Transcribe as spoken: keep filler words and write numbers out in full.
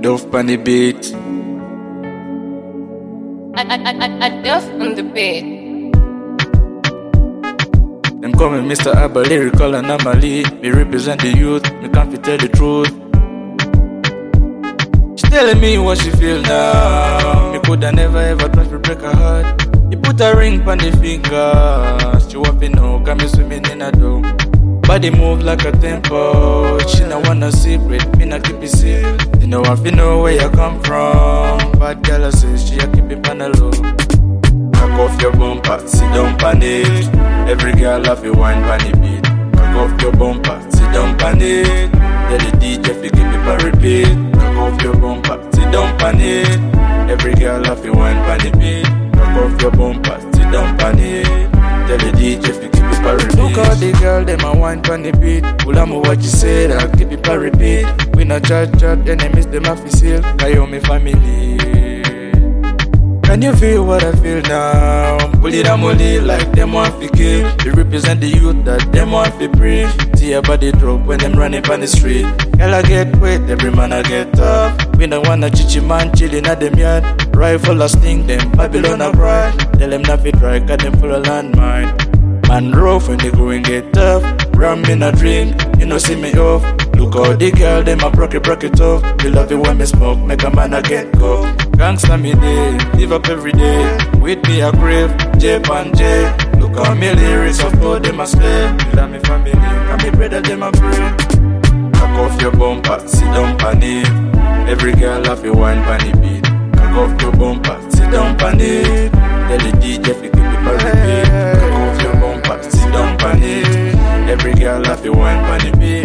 Dove on the beat. I, I, I, I Duff on the beat. Them call me Mister Abba, lyrical anomaly. Me represent the youth, me can't fit tell the truth. She telling me what she feel now. Me coulda never ever try to break her heart. He put a ring on the finger. She want to know, got me swimming in a dough. Body move like a tempo. She no want no secret, me not keep it safe. You know I feel know where you come from. Bad girl I say she a keep it on the low. Cock off your bumper, sit down pan it. Every girl have a wine pan the beat. Cock off your bumper, sit down pan it. Tell the D J fi keep it on repeat. Cock off your bumper, sit down pan it. Every girl have a wine pan the beat. Cock off your bumper, sit down pan it. Tell the D J fi keep it on repeat. Look how the girl them a wine pan the beat. Ulamo what you said, I keep it on repeat. We not chat chat, enemies them a fi seal. Kayo me family. Can you feel what I feel now? Bully them only like them want to kill. They represent the youth that them want to preach. See your body drop when them running on the street. Girl I get wet, every man I get tough. We don't wanna chichi man chillin' at them yard. Rifle a sting them, Babylon a bride. Tell them not fit right, got them full of landmine. Man rough when they go and get tough. Ram in a drink, you know see me off. Look how the girl them a broke it, broke it off. They love it when me smoke, make a man a get go. Gangsta me day, live up every day. With me a grave, J and J. Look how me lyrics of all them a slay. You love me family, and me brother them a pray. Cock off your bumper, sit down pan it. Every girl have a wine pan the beat. Cock off your bumper, sit down pan it. Tell the D J fi keep it on repeat. Cock off your bumper, sit down pan it. Every girl have a wine pan the beat.